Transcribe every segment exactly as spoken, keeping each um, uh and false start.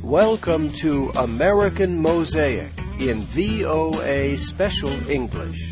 Welcome to American Mosaic in V O A Special English.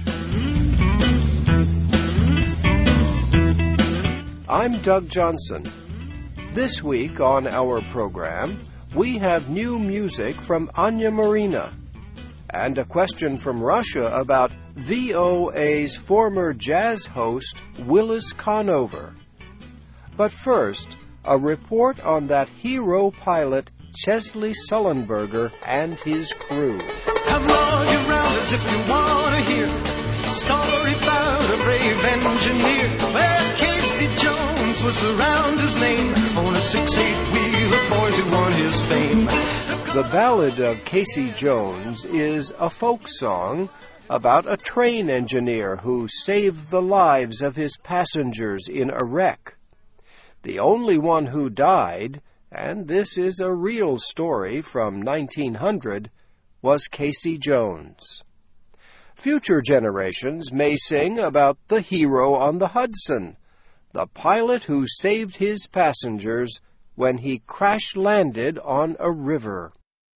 I'm Doug Johnson. This week on our program, we have new music from Anya Marina and a question from Russia about V O A's former jazz host, Willis Conover. But first, a report on that hero pilot, Chesley Sullenberger, and his crew. Come on, you rounders, if you want to hear a story about a brave engineer. Well, Casey Jones was around his name. On a six-eight wheeler, boys, he won his fame. The Ballad of Casey Jones is a folk song about a train engineer who saved the lives of his passengers in a wreck. The only one who died, and this is a real story from nineteen hundred, was Casey Jones. Future generations may sing about the hero on the Hudson, the pilot who saved his passengers when he crash-landed on a river.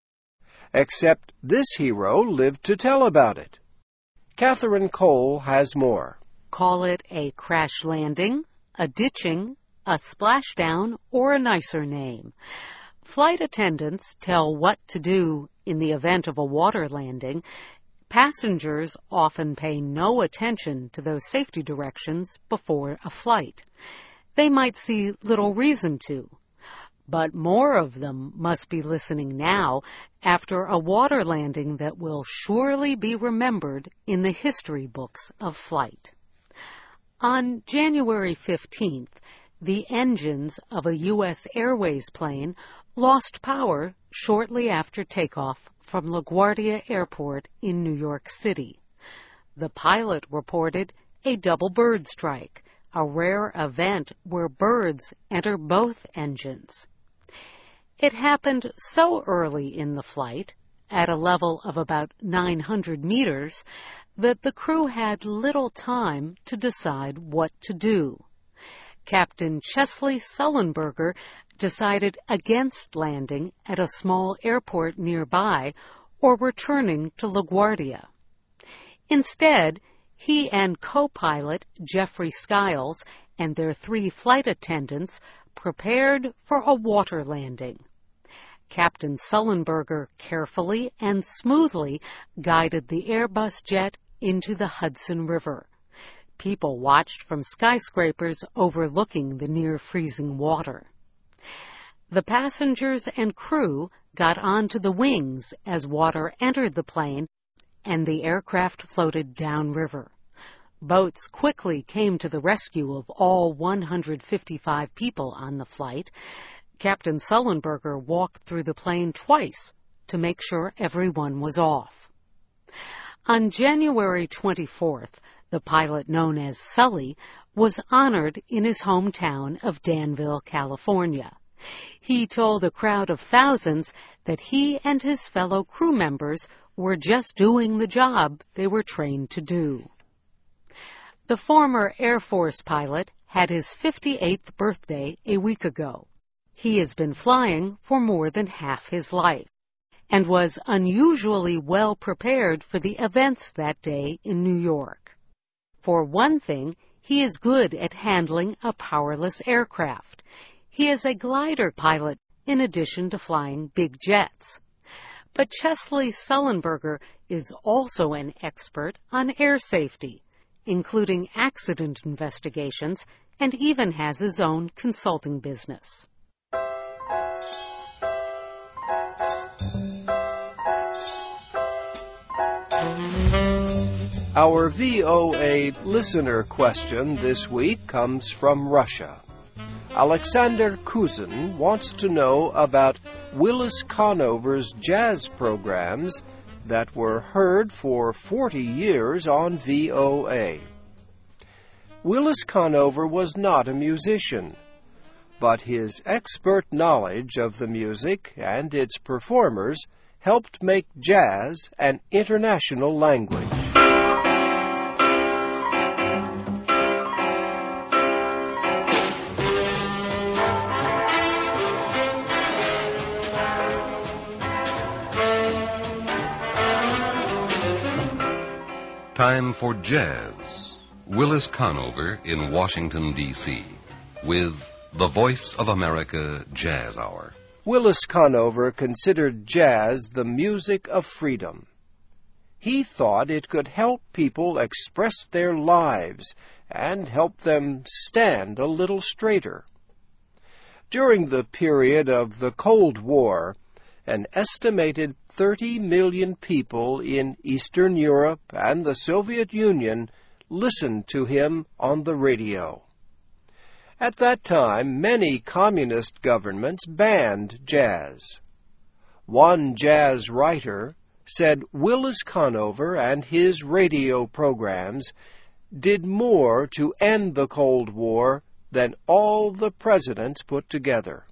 Except this hero lived to tell about it. Catherine Cole has more. Call it a crash landing, a ditching, a splashdown, or a nicer name. Flight attendants tell what to do in the event of a water landing. Passengers often pay no attention to those safety directions before a flight. They might see little reason to. But more of them must be listening now after a water landing that will surely be remembered in the history books of flight. On January fifteenth, the engines of a U S Airways plane lost power shortly after takeoff from LaGuardia Airport in New York City. The pilot reported a double bird strike, a rare event where birds enter both engines. It happened so early in the flight, at a level of about nine hundred meters, that the crew had little time to decide what to do. Captain Chesley Sullenberger decided against landing at a small airport nearby or returning to LaGuardia. Instead, he and co-pilot Jeffrey Skiles and their three flight attendants prepared for a water landing. Captain Sullenberger carefully and smoothly guided the Airbus jet into the Hudson River. People watched from skyscrapers overlooking the near-freezing water. The passengers and crew got onto the wings as water entered the plane and the aircraft floated downriver. Boats quickly came to the rescue of all one hundred fifty-five people on the flight. Captain Sullenberger walked through the plane twice to make sure everyone was off. On January twenty-fourth, the pilot known as Sully was honored in his hometown of Danville, California. He told a crowd of thousands that he and his fellow crew members were just doing the job they were trained to do. The former Air Force pilot had his fifty-eighth birthday a week ago. He has been flying for more than half his life and was unusually well prepared for the events that day in New York. For one thing, he is good at handling a powerless aircraft. He is a glider pilot in addition to flying big jets. But Chesley Sullenberger is also an expert on air safety, including accident investigations, and even has his own consulting business. Our V O A listener question this week comes from Russia. Alexander Kuzin wants to know about Willis Conover's jazz programs that were heard for forty years on V O A. Willis Conover was not a musician, but his expert knowledge of the music and its performers helped make jazz an international language. time for jazz. Willis Conover in Washington, D C with the Voice of America Jazz Hour. Willis Conover considered jazz the music of freedom. He thought it could help people express their lives and help them stand a little straighter. During the period of the Cold War, an estimated thirty million people in Eastern Europe and the Soviet Union listened to him on the radio. At that time, many communist governments banned jazz. One jazz writer said Willis Conover and his radio programs did more to end the Cold War than all the presidents put together.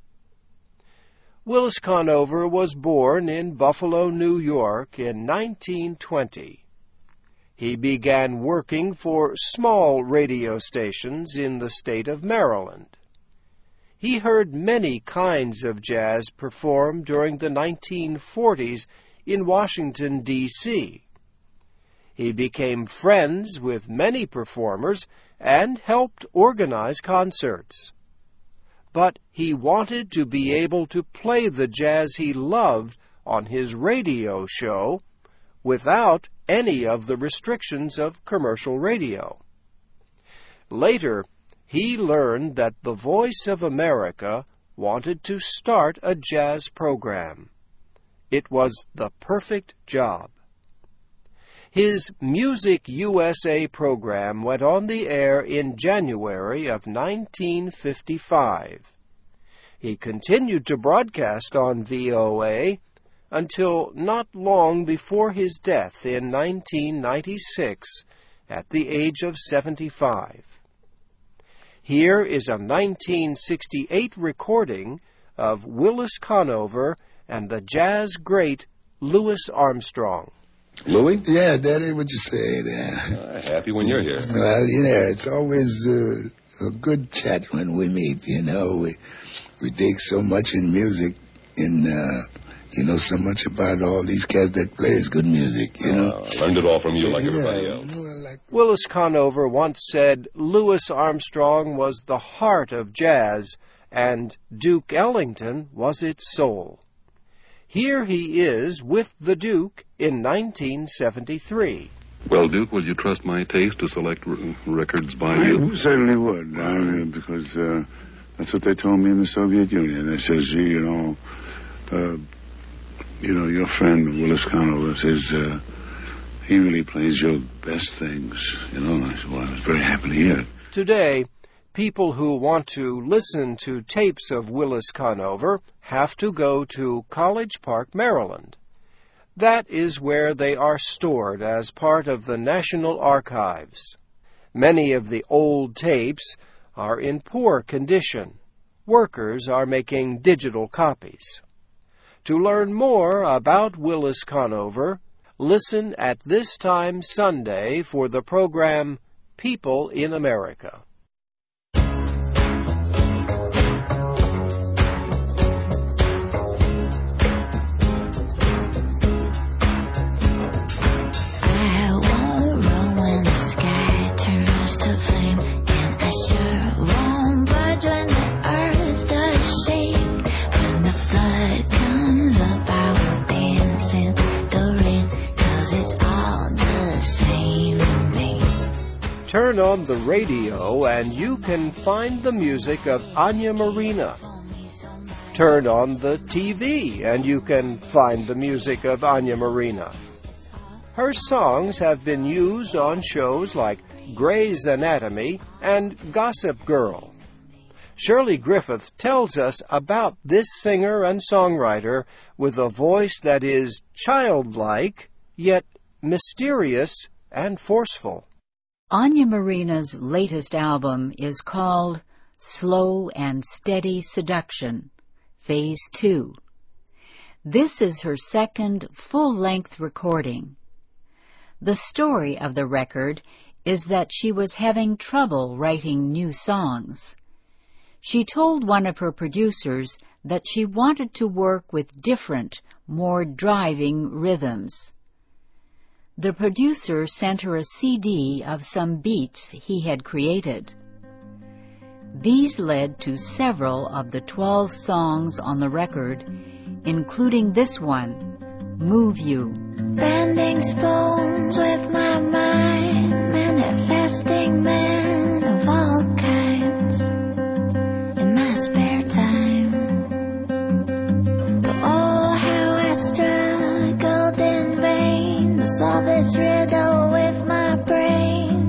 Willis Conover was born in Buffalo, New York in nineteen twenty. He began working for small radio stations in the state of Maryland. He heard many kinds of jazz performed during the nineteen forties in Washington, D C He became friends with many performers and helped organize concerts. But he wanted to be able to play the jazz he loved on his radio show without any of the restrictions of commercial radio. Later, he learned that the Voice of America wanted to start a jazz program. It was the perfect job. His Music U S A program went on the air in January of nineteen fifty-five. He continued to broadcast on V O A until not long before his death in nineteen ninety-six at the age of seventy-five. Here is a nineteen sixty-eight recording of Willis Conover and the jazz great Louis Armstrong. Louis? Yeah, Daddy, what you say there? Uh, happy when you're here. Well, you know, it's always uh, a good chat when we meet, you know. We we dig so much in music and, uh, you know, so much about all these cats that plays good music, you know. Uh, I learned it all from you like yeah, everybody else. Well, like... Willis Conover once said Louis Armstrong was the heart of jazz and Duke Ellington was its soul. Here he is with the Duke in nineteen seventy-three. Well, Duke, will you trust my taste to select r- records by I you? certainly would, I mean, because uh, that's what they told me in the Soviet Union. They says, gee, you know, uh, you know, your friend Willis Conover says uh, he really plays your best things. You know, I said, well, I was very happy to hear it. Today, people who want to listen to tapes of Willis Conover have to go to College Park, Maryland. That is where they are stored as part of the National Archives. Many of the old tapes are in poor condition. Workers are making digital copies. To learn more about Willis Conover, listen at this time Sunday for the program People in America. Turn on the radio and you can find the music of Anya Marina. Turn on the T V and you can find the music of Anya Marina. Her songs have been used on shows like Grey's Anatomy and Gossip Girl. Shirley Griffith tells us about this singer and songwriter with a voice that is childlike, yet mysterious and forceful. Anya Marina's latest album is called Slow and Steady Seduction, Phase two. This is her second full-length recording. The story of the record is that she was having trouble writing new songs. She told one of her producers that she wanted to work with different, more driving rhythms. The producer sent her a C D of some beats he had created. These led to several of the twelve songs on the record, including this one, Move You. Bending spoons with my mind, manifesting men of all kinds in my spare time. But oh, how I struggled in vain to solve this riddle with my brain.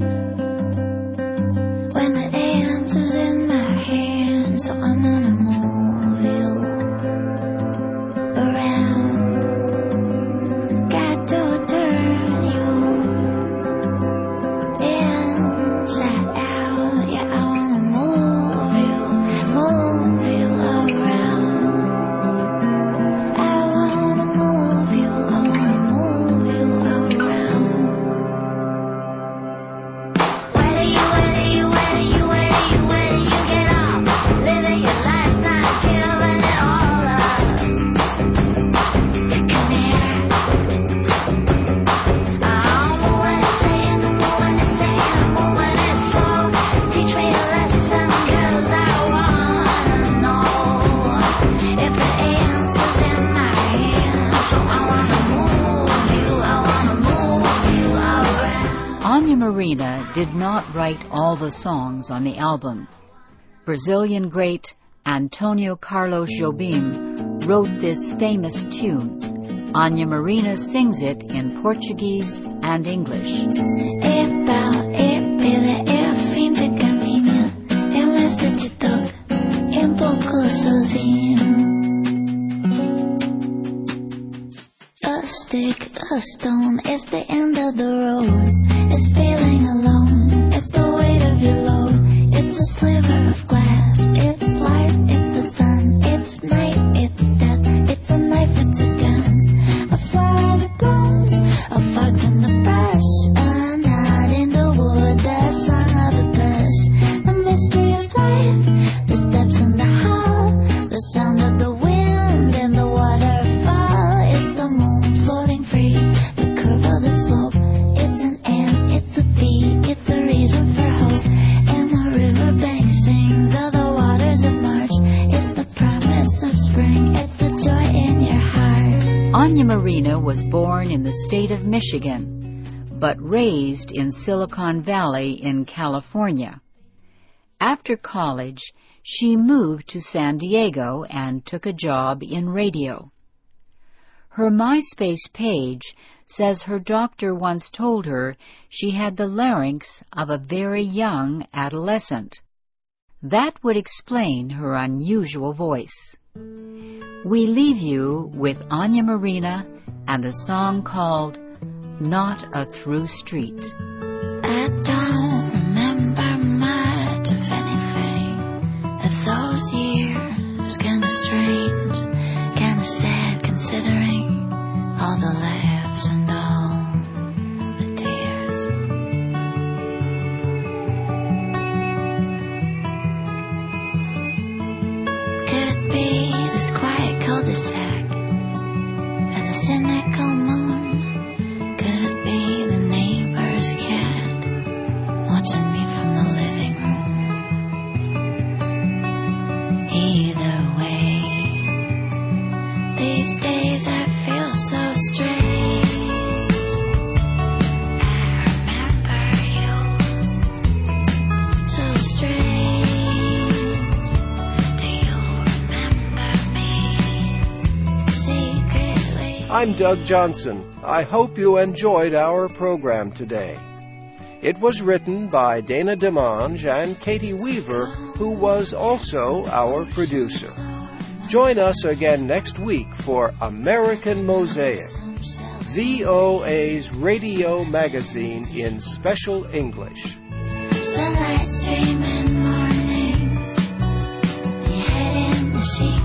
When the answer's in my hand, so I'm gonna move you around. Got to turn you inside out. Yeah, I wanna move you, move you around. I wanna move you, I wanna move you around. Where do you, where do you, where do you, where do you, where do you get off? Living your life, not giving it all up. So come here. I'm moving and saying, I'm moving and saying, I'm moving it slow. Teach me a lesson, 'cause I wanna know if the answer's in my hands. So I wanna move you, I wanna move you around. Anya Marina did not write all the songs on the album. Brazilian great Antonio Carlos Jobim wrote this famous tune. Anya Marina sings it in Portuguese and English. Epau, epele, é o fim de caminho. É mais de te toca, é um pouco sozinho. A stick, a stone, it's the end of the road. It's feeling alone, it's the weight of your load. It's a sliver of glass, it's life, it's the sun. It's night, it's death, it's a knife, it's a gun. A flower that blooms, a fox in the brush, a knot in the wood, the song of the thrush. The mystery of life, the steps in the hall, the sound of the wind in the waterfall. It's the moon floating free, the curve of the slope. It's an ant, it's a bee, it's a reason for hope. And the riverbank sings of the waters of March. It's the promise of spring, it's the joy in your heart. Anya Marina was born in the state of Michigan, but raised in Silicon Valley in California. After college, she moved to San Diego and took a job in radio. Her MySpace page says her doctor once told her she had the larynx of a very young adolescent. That would explain her unusual voice. We leave you with Anya Marina and the song called Not a Through Street. I don't remember much of anything. Those years kinda strange, kinda sad considering all the laughs and all the tears. Could be this quiet cul-de-sac and the cynical moon. Could be the neighbor's cat watching me from the living room. Either way, these days I feel so strange. I remember you so strange. Do you remember me secretly? I'm Doug Johnson. I hope you enjoyed our program today. It was written by Dana DeMange and Katie Weaver, who was also our producer. Join us again next week for American Mosaic, V O A's radio magazine in special English. Sunlight streaming mornings, you head in the sheet.